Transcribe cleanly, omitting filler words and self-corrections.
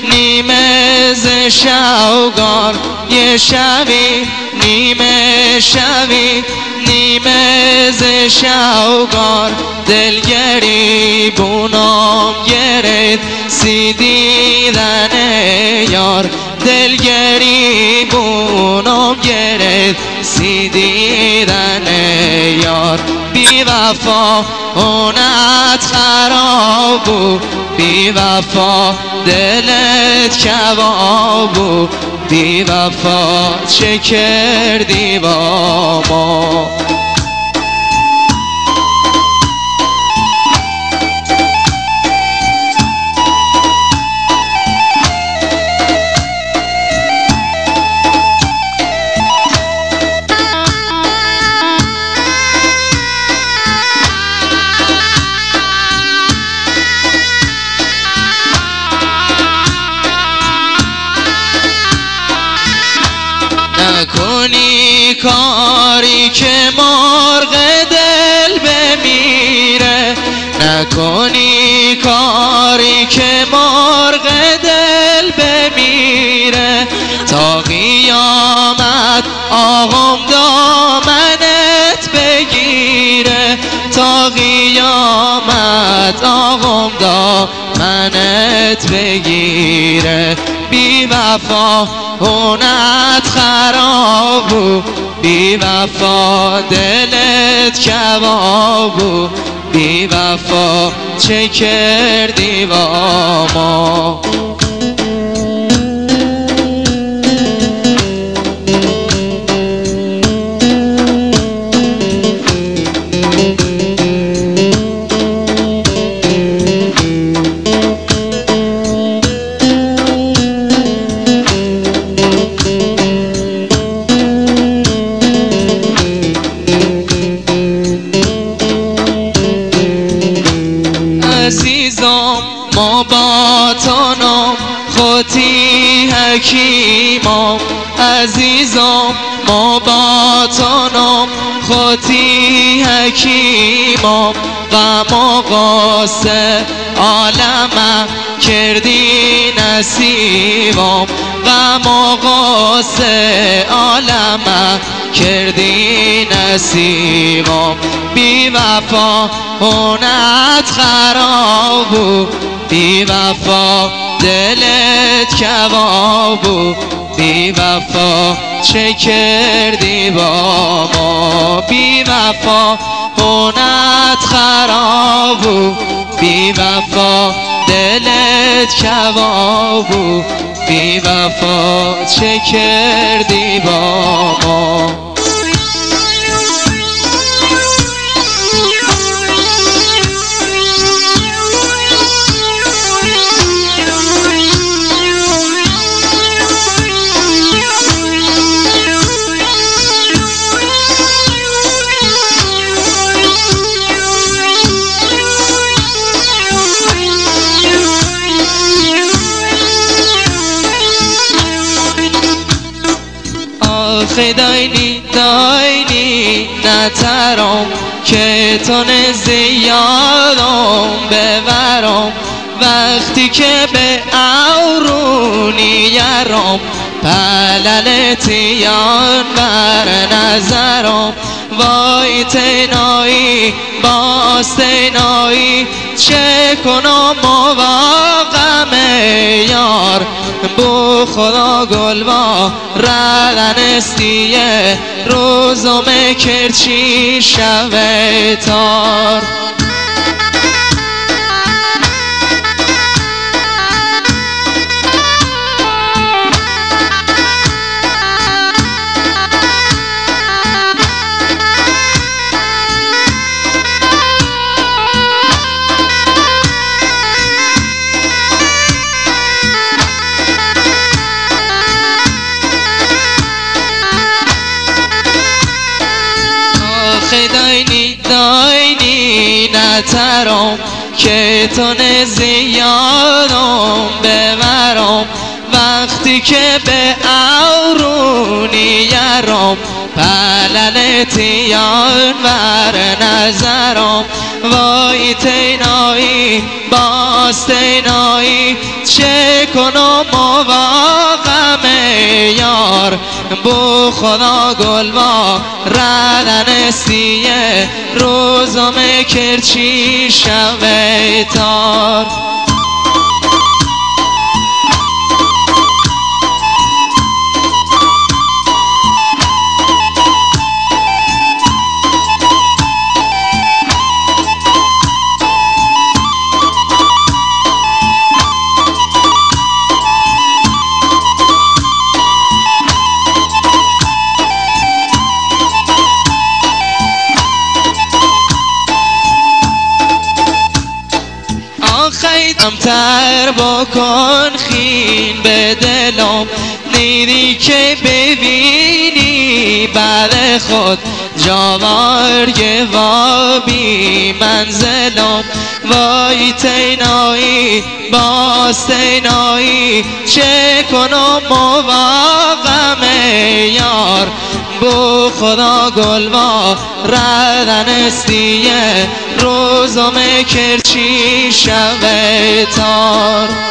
نیمه ز شوگار یه شبی نیمه شبی نیمه ز شوگار دلگری بونام گرد سی دیدن یار دلگری بونام گرد سی دیدن یار بی وفا اونت خرابو بی وفا دلت کبابو بی وفا چه کردی با ما نکنی کاری که مرغ دل بمیره نکنی کاری که مرغ دل بمیره تا قیامت آقام دامنت بگیره تا قیامت آقام دامنت بگیره بی وفا اونت خرابو بی وفا دلت کبابو بی وفا چه کردی با ما عزیزم ما با تنم خودی حکیمم عزیزم ما با تنم خودی حکیمم غم و غصه عالمم کردی نصیبم غم و غصه عالمم کردی نصیبم بی وفا اونت خرابو بی وفا دلت کبابو بی وفا چه کردی با ما بی وفا اونت خرابو بی وفا دلت کبابو بی وفا چه کردی با ما آخه داینی نترم که تو زیادم ببرم وقتی که به اورونی یرم پللتیان بر نظرم وای تینایی باز تینایی چه کنم مواقم یار بو خدا گل با ردنستیه روزم کرچی شوه تار داینی نترم که تو زیادم ببرم وقتی که به اورونی یرم پللتیان بر نظرم وای تینایی باز تینایی چه کنم و غم یار بو خدا گل با ردن سیه روزم کرچی شب تار خیدم تر بکن خین به دلم نیری که ببینی بعد خود جاوارگ و بی منزلم وای تینایی باز تینایی چه کنم و غم یار بو خدا گل با ردن سیه روزم کرچی شب تار